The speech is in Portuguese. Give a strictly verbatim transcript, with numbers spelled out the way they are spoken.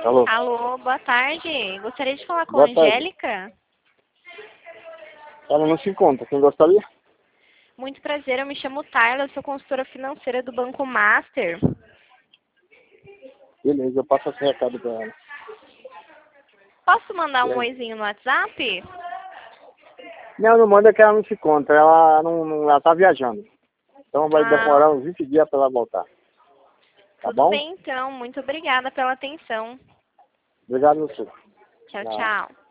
Alô? Alô, boa tarde. Gostaria de falar com Boa a tarde. Angélica. Ela não se encontra. Quem gostaria? Muito prazer, eu me chamo Tayla, sou consultora financeira do Banco Master. Beleza, eu passo esse recado pra ela. Posso mandar E um aí? oizinho no WhatsApp? Não, não manda que ela não se encontra. Ela não, não ela tá viajando. Então vai Ah, demorar uns vinte dias pra ela voltar. Tá tudo bom? bem então. Muito obrigada pela atenção. Obrigado a você. Tchau, Tchau. tchau.